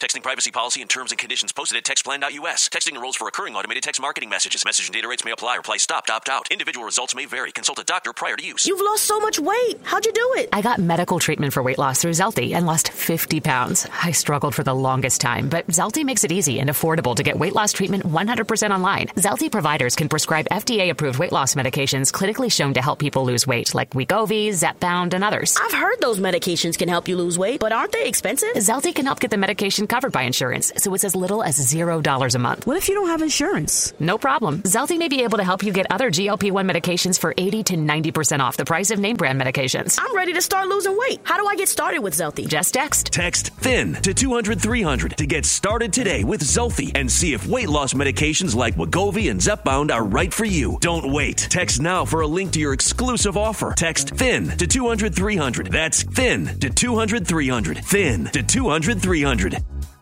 Texting privacy policy and terms and conditions posted at textplan.us. Texting enrolls for recurring automated text marketing messages. Message and data rates may apply. Reply stop, opt out. Individual results may vary. Consult a doctor prior to use. You've lost so much weight. How'd you do it? I got medical treatment for weight loss through Zelty and lost 50 pounds. I struggled for the longest time, but Zelty makes it easy and affordable to get weight loss treatment 100% online. Zelty providers can prescribe FDA-approved weight loss medications clinically shown to help people lose weight, like Wegovy, Zepbound, and others. I've heard those medications can help you lose weight, but aren't they expensive? Zelty can help get the medication covered by insurance, so it's as little as $0 a month. What if you don't have insurance? No problem. Zelty may be able to help you get other GLP-1 medications for 80 to 90% off the price of name brand medications. I'm ready to start losing weight. How do I get started with Zelty? Just text. Text THIN to 200-300 to get started today with Zelty and see if weight loss medications like Wegovy and Zepbound are right for you. Don't wait. Text now for a link to your exclusive offer. Text THIN to 200-300. That's THIN to 200-300. THIN to 200-300.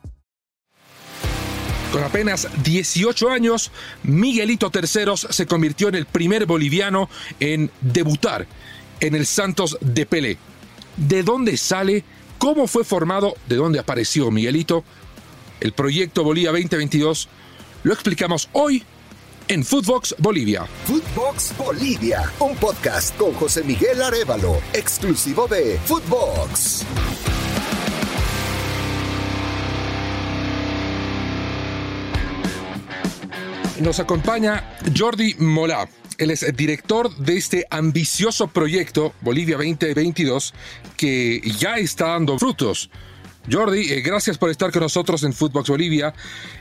Con apenas 18 años, Miguelito Terceros se convirtió en el primer boliviano en debutar en el Santos de Pelé. ¿De dónde sale? ¿Cómo fue formado? ¿De dónde apareció Miguelito? El proyecto Bolivia 2022 lo explicamos hoy en Footbox Bolivia. Footbox Bolivia, un podcast con José Miguel Arévalo, exclusivo de Footbox. Nos acompaña Jordi Molá. Él es director de este ambicioso proyecto Bolivia 2022 que ya está dando frutos. Jordi, gracias por estar con nosotros en Footbox Bolivia.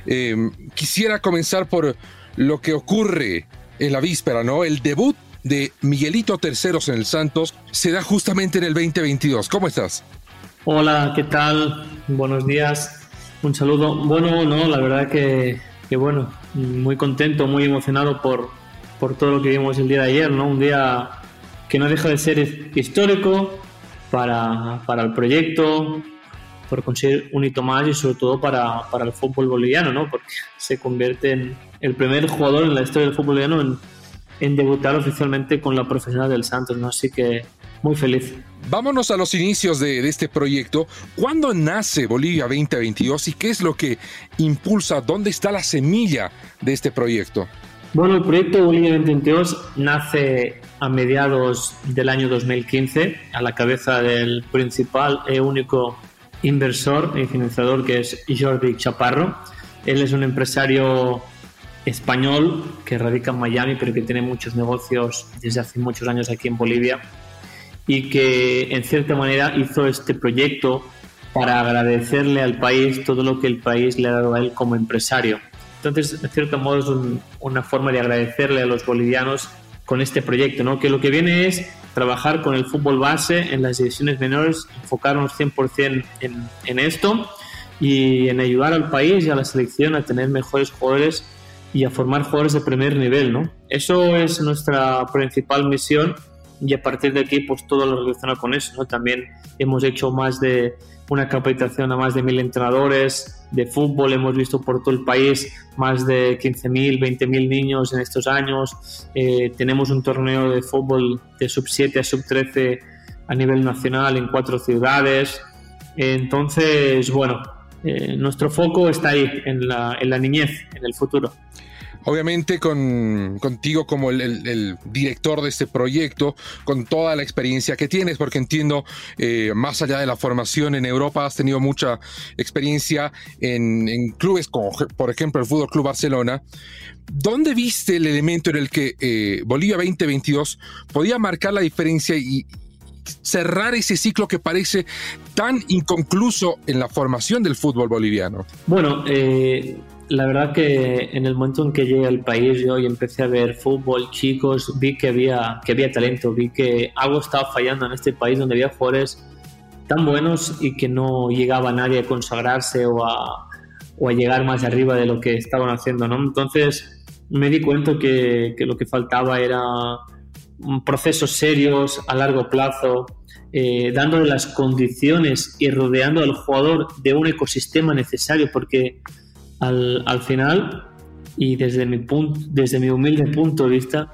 Quisiera comenzar por lo que ocurre en la víspera, ¿no? El debut de Miguelito Terceros en el Santos se da justamente en el 2022. ¿Cómo estás? Hola, ¿qué tal? Buenos días. Un saludo. Bueno, no, la verdad que bueno, muy contento, muy emocionado por todo lo que vimos el día de ayer, ¿no? Un día que no deja de ser histórico para el proyecto, por conseguir un hito más y sobre todo para el fútbol boliviano, ¿no? Porque se convierte en el primer jugador en la historia del fútbol boliviano en debutar oficialmente con la profesional del Santos, ¿no? Así que muy feliz. Vámonos a los inicios de este proyecto. ¿Cuándo nace Bolivia 2022 y qué es lo que impulsa? ¿Dónde está la semilla de este proyecto? Bueno, el proyecto Bolivia 2022 nace a mediados del año 2015 a la cabeza del principal e único inversor y financiador, que es Jordi Chaparro. Él es un empresario español que radica en Miami, pero que tiene muchos negocios desde hace muchos años aquí en Bolivia y que en cierta manera hizo este proyecto para agradecerle al país todo lo que el país le ha dado a él como empresario. Entonces, en cierto modo, es una forma de agradecerle a los bolivianos con este proyecto, ¿no? Que lo que viene es trabajar con el fútbol base en las divisiones menores, enfocarnos 100% en esto y en ayudar al país y a la selección a tener mejores jugadores y a formar jugadores de primer nivel, ¿no? Eso es nuestra principal misión y a partir de aquí, pues todo lo relacionado con eso, ¿no? También hemos hecho más de una capacitación a más de 1.000 entrenadores de fútbol, hemos visto por todo el país más de 15.000, 20.000 niños en estos años, tenemos un torneo de fútbol de sub-7 a sub-13 a nivel nacional en 4 ciudades, entonces, bueno, nuestro foco está ahí, en la niñez, en el futuro. Obviamente contigo como el director de este proyecto, con toda la experiencia que tienes, porque entiendo, más allá de la formación en Europa, has tenido mucha experiencia en clubes como, por ejemplo, el Fútbol Club Barcelona. ¿Dónde viste el elemento en el que Bolivia 2022 podía marcar la diferencia y cerrar ese ciclo que parece tan inconcluso en la formación del fútbol boliviano? Bueno, la verdad que en el momento en que llegué al país yo y empecé a ver fútbol, chicos, vi que había talento, vi que algo estaba fallando en este país donde había jugadores tan buenos y que no llegaba nadie a consagrarse o a llegar más arriba de lo que estaban haciendo, ¿no? Entonces me di cuenta que lo que faltaba era procesos serios a largo plazo, dándole las condiciones y rodeando al jugador de un ecosistema necesario, porque al final, y desde mi humilde punto de vista,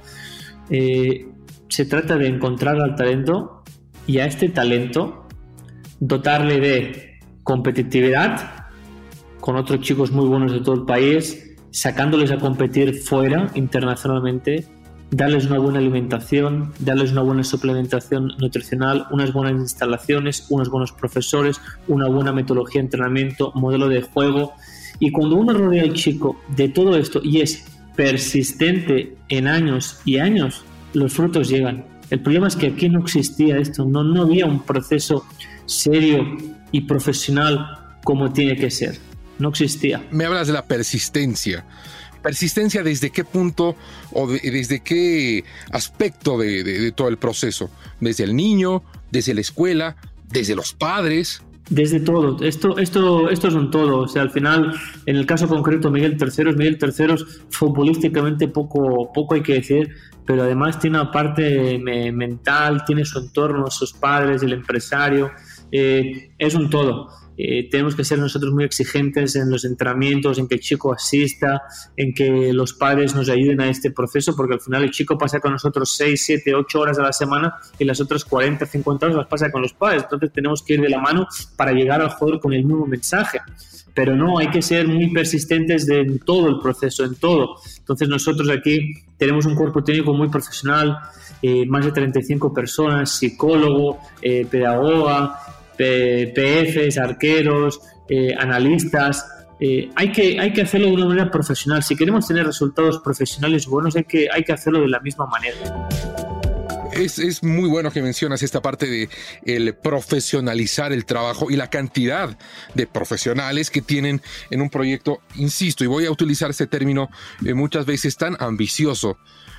se trata de encontrar al talento y a este talento dotarle de competitividad, con otros chicos muy buenos de todo el país, sacándoles a competir fuera, internacionalmente, darles una buena alimentación, darles una buena suplementación nutricional, unas buenas instalaciones, unos buenos profesores, una buena metodología de entrenamiento, modelo de juego. Y cuando uno rodea al chico de todo esto y es persistente en años y años, los frutos llegan. El problema es que aquí no existía esto, no había un proceso serio y profesional como tiene que ser. No existía. Me hablas de la persistencia. ¿Persistencia desde qué punto o desde qué aspecto de todo el proceso? ¿Desde el niño, desde la escuela, desde los padres? Desde todo. Esto son todo. O sea, al final, en el caso concreto, Miguel Terceros, futbolísticamente poco hay que decir, pero además tiene una parte mental, tiene su entorno, sus padres, el empresario. Es un todo. Tenemos que ser nosotros muy exigentes en los entrenamientos, en que el chico asista, en que los padres nos ayuden a este proceso, porque al final el chico pasa con nosotros 6, 7, 8 horas a la semana y las otras 40, 50 horas las pasa con los padres. Entonces tenemos que ir de la mano para llegar al jugador con el mismo mensaje. Pero no, hay que ser muy persistentes en todo el proceso, en todo. Entonces nosotros aquí tenemos un cuerpo técnico muy profesional, más de 35 personas, psicólogo, pedagoga, PFs, arqueros, analistas. Hay que hacerlo de una manera profesional. Si queremos tener resultados profesionales buenos, hay que hacerlo de la misma manera. Es muy bueno que mencionas esta parte de el profesionalizar el trabajo y la cantidad de profesionales que tienen en un proyecto, insisto, y voy a utilizar este término muchas veces, tan ambicioso.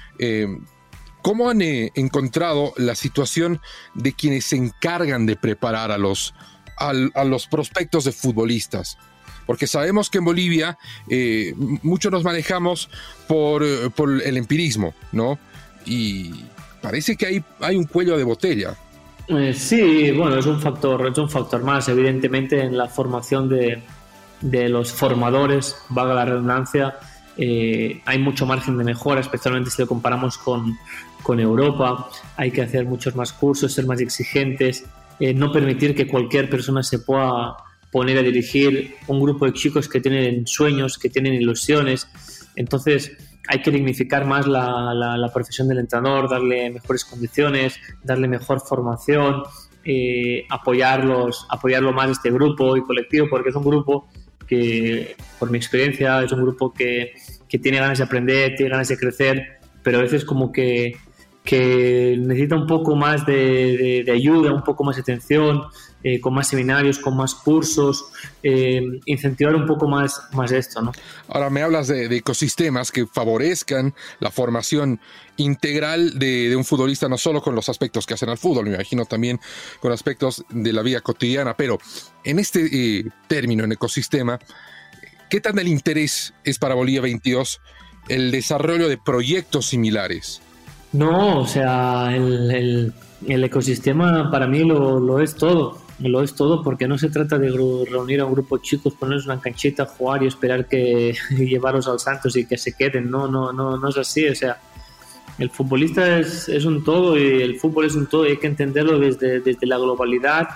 ¿Cómo han encontrado la situación de quienes se encargan de preparar a los prospectos de futbolistas? Porque sabemos que en Bolivia mucho nos manejamos por el empirismo, ¿no? Y parece que hay un cuello de botella. Sí, bueno, es un factor más. Evidentemente, en la formación de los formadores, valga la redundancia, hay mucho margen de mejora, especialmente si lo comparamos con Europa. Hay que hacer muchos más cursos, ser más exigentes, no permitir que cualquier persona se pueda poner a dirigir un grupo de chicos que tienen sueños, que tienen ilusiones. Entonces hay que dignificar más la profesión del entrenador, darle mejores condiciones, darle mejor formación, apoyarlo más este grupo y colectivo, porque es un grupo que, por mi experiencia, es un grupo que tiene ganas de aprender, tiene ganas de crecer, pero a veces como que necesita un poco más de ayuda, un poco más de atención, con más seminarios, con más cursos, incentivar un poco más esto, ¿no? Ahora me hablas de ecosistemas que favorezcan la formación integral de un futbolista, no solo con los aspectos que hacen al fútbol, me imagino también con aspectos de la vida cotidiana, pero en este término, en ecosistema, ¿qué tan del interés es para Bolivia 22 el desarrollo de proyectos similares? No, o sea, el ecosistema para mí lo es todo. Lo es todo, porque no se trata de reunir a un grupo de chicos, ponerles una canchita, jugar y esperar que llevarlos al Santos y que se queden. No es así. O sea, el futbolista es un todo y el fútbol es un todo y hay que entenderlo desde la globalidad,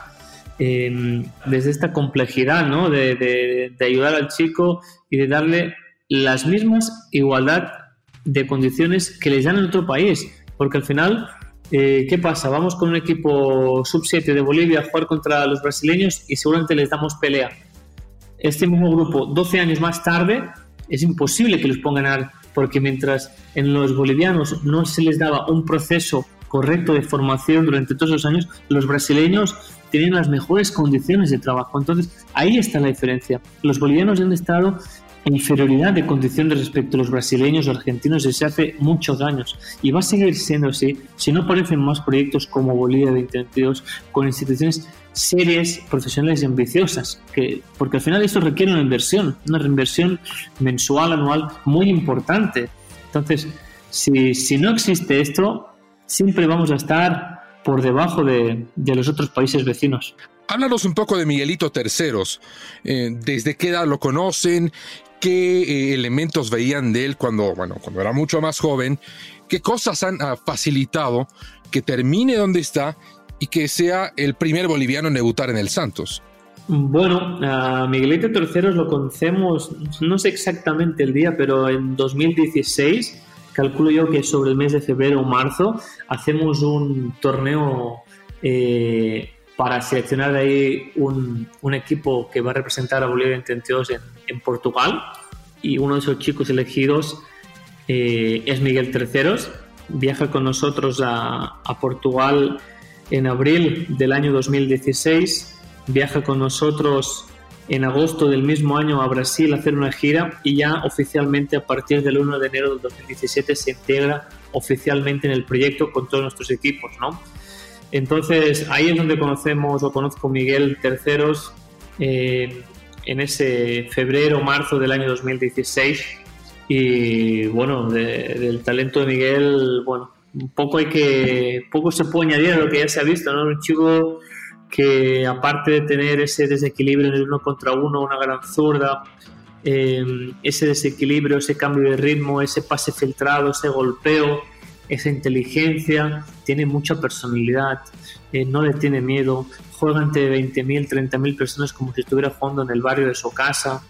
desde esta complejidad, ¿no? De ayudar al chico y de darle las mismas igualdad de condiciones que les dan en otro país, porque al final ¿qué pasa? Vamos con un equipo sub-7 de Bolivia a jugar contra los brasileños y seguramente les damos pelea. Este mismo grupo 12 años más tarde es imposible que los pongan a ganar, porque mientras en los bolivianos no se les daba un proceso correcto de formación durante todos los años, los brasileños tienen las mejores condiciones de trabajo. Entonces ahí está la diferencia. Los bolivianos han estado en inferioridad de condiciones respecto a los brasileños o argentinos desde hace muchos años, y va a seguir siendo así si no aparecen más proyectos como Bolivia 2022 con instituciones serias, profesionales y ambiciosas, porque al final esto requiere una inversión mensual, anual muy importante. Entonces, si no existe esto, siempre vamos a estar por debajo de los otros países vecinos. Háblanos un poco de Miguelito Terceros. ¿Desde qué edad lo conocen? ¿Qué elementos veían de él cuando era mucho más joven? ¿Qué cosas han facilitado que termine donde está y que sea el primer boliviano en debutar en el Santos? Bueno, a Miguelito Terceros lo conocemos, no sé exactamente el día, pero en 2016, calculo yo que sobre el mes de febrero o marzo, hacemos un torneo para seleccionar de ahí un equipo que va a representar a Bolivia 2022 en Portugal, y uno de esos chicos elegidos es Miguel Terceros. Viaja con nosotros a Portugal en abril del año 2016, viaja con nosotros en agosto del mismo año a Brasil a hacer una gira, y ya oficialmente a partir del 1 de enero del 2017 se integra oficialmente en el proyecto con todos nuestros equipos, ¿no? Entonces ahí es donde conozco a Miguel Terceros, en ese febrero o marzo del año 2016. Y bueno, del talento de Miguel, bueno, poco se puede añadir a lo que ya se ha visto, ¿no? Un chico que, aparte de tener ese desequilibrio en el 1 contra 1, una gran zurda, ese desequilibrio, ese cambio de ritmo, ese pase filtrado, ese golpeo, esa inteligencia, tiene mucha personalidad, no le tiene miedo, juega ante 20.000, 30.000 personas como si estuviera jugando en el barrio de su casa.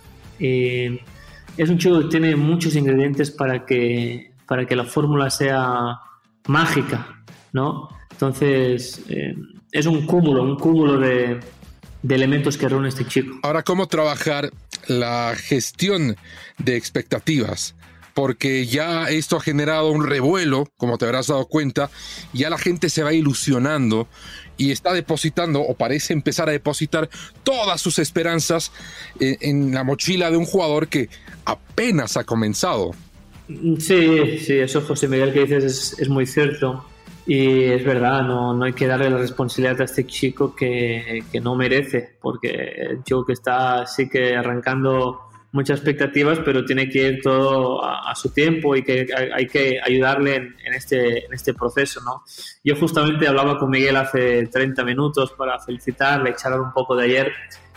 Es un chico que tiene muchos ingredientes para que la fórmula sea mágica, ¿no? Entonces, es un cúmulo de elementos que reúne este chico. Ahora, ¿cómo trabajar la gestión de expectativas? Porque ya esto ha generado un revuelo, como te habrás dado cuenta, ya la gente se va ilusionando y está depositando, o parece empezar a depositar, todas sus esperanzas en la mochila de un jugador que apenas ha comenzado. Sí, eso, José Miguel, que dices es muy cierto, y es verdad, no hay que darle la responsabilidad a este chico que no merece, porque el chico que está sí que arrancando muchas expectativas, pero tiene que ir todo a su tiempo, y que hay que ayudarle en este proceso, ¿no? Yo justamente hablaba con Miguel hace 30 minutos para felicitarle, charlar un poco de ayer,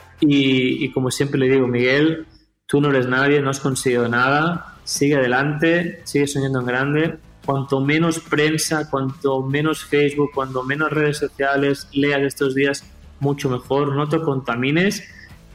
y como siempre le digo: Miguel, tú no eres nadie, no has conseguido nada, sigue adelante, sigue soñando en grande. Cuanto menos prensa, cuanto menos Facebook, cuanto menos redes sociales leas estos días, mucho mejor. No te contamines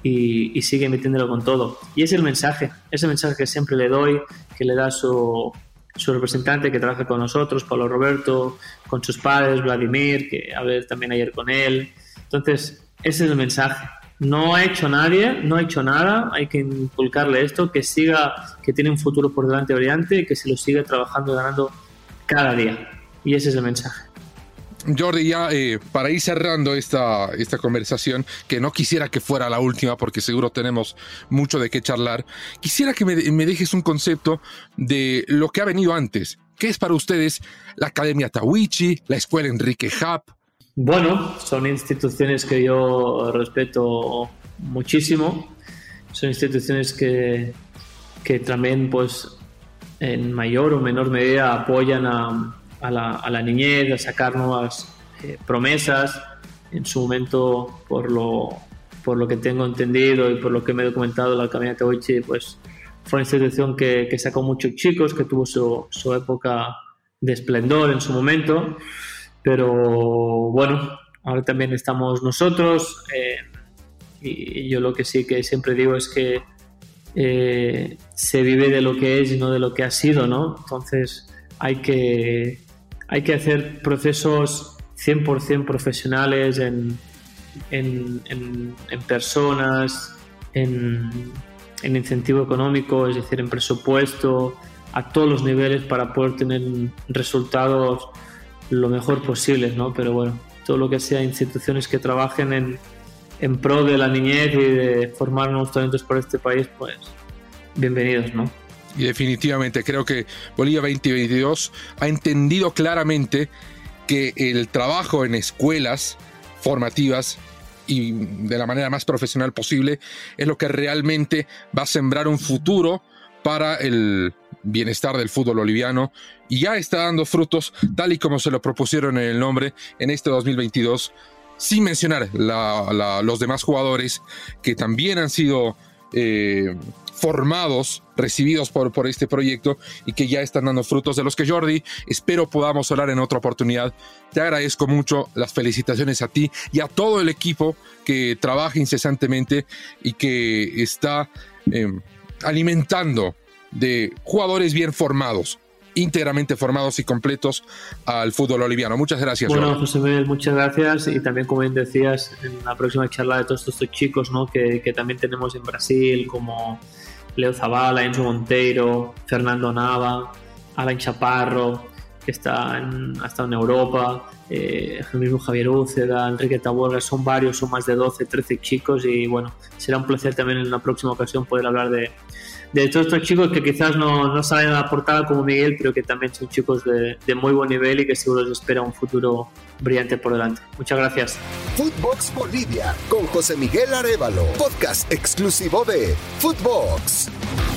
y sigue metiéndolo con todo. Y es el mensaje, ese mensaje que siempre le doy, que le da su representante que trabaja con nosotros, Pablo Roberto, con sus padres, Vladimir, que hablé también ayer con él. Entonces, ese es el mensaje. No ha hecho nada, hay que inculcarle esto, que siga, que tiene un futuro por delante brillante, y que se lo siga trabajando y ganando cada día. Y ese es el mensaje. Jordi, ya para ir cerrando esta conversación, que no quisiera que fuera la última porque seguro tenemos mucho de qué charlar, quisiera que me dejes un concepto de lo que ha venido antes. ¿Qué es para ustedes la Academia Tahuichi, la Escuela Enrique Happ? Bueno, son instituciones que yo respeto muchísimo. Son instituciones que también, pues, en mayor o menor medida apoyan a la niñez, a sacar nuevas promesas. En su momento, por lo que tengo entendido y por lo que me he documentado, la Academia Tahuichi, pues, fue una institución que sacó muchos chicos, que tuvo su época de esplendor en su momento. Pero bueno, ahora también estamos nosotros, y yo lo que sí que siempre digo es que se vive de lo que es y no de lo que ha sido, ¿no? Entonces hay que hacer procesos 100% profesionales en personas, en incentivo económico, es decir, en presupuesto, a todos los niveles, para poder tener resultados lo mejor posible, ¿no? Pero bueno, todo lo que sea instituciones que trabajen en pro de la niñez y de formar nuevos talentos para este país, pues bienvenidos, ¿no? Y definitivamente creo que Bolivia 2022 ha entendido claramente que el trabajo en escuelas formativas y de la manera más profesional posible es lo que realmente va a sembrar un futuro para el bienestar del fútbol boliviano, y ya está dando frutos tal y como se lo propusieron en el nombre en este 2022, sin mencionar los demás jugadores que también han sido formados, recibidos por este proyecto y que ya están dando frutos, de los que, Jordi, espero podamos hablar en otra oportunidad. Te agradezco mucho, las felicitaciones a ti y a todo el equipo que trabaja incesantemente y que está alimentando de jugadores bien formados, íntegramente formados y completos al fútbol boliviano. Muchas gracias. Bueno, Jordi. José Miguel, muchas gracias, y también, como bien decías, en la próxima charla de todos estos chicos, ¿no? que también tenemos en Brasil, como Leo Zabala, Enzo Monteiro, Fernando Nava, Alain Chaparro, que ha estado en Europa, el mismo Javier Úceda, Enrique Taborga, son varios, son más de 12, 13 chicos, y bueno, será un placer también en la próxima ocasión poder hablar de todos estos chicos que quizás no salen a la portada como Miguel, pero que también son chicos de muy buen nivel y que seguro les espera un futuro brillante por delante. Muchas gracias. Footbox Bolivia con José Miguel Arévalo, podcast exclusivo de Footbox.